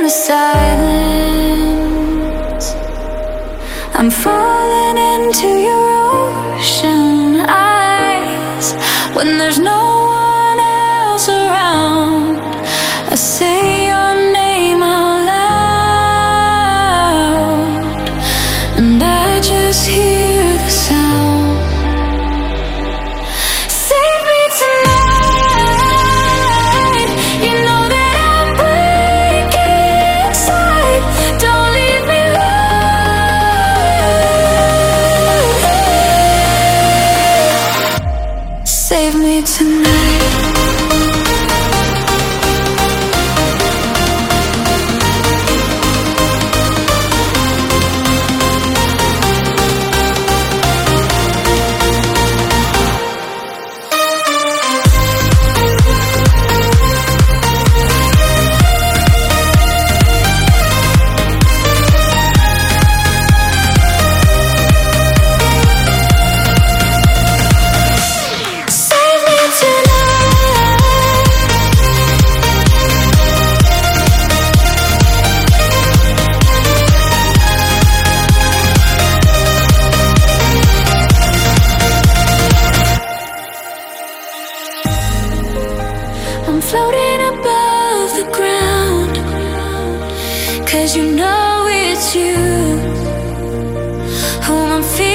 the silence. I'm falling into your ocean eyes. When there's no one else around, I say your name out loud, and I just hear the sound. Save me tonight. You know that I'm breaking inside. Don't leave me alone. Save me tonight. I'm floating above the ground, 'cause you know it's you whom I'm feeling.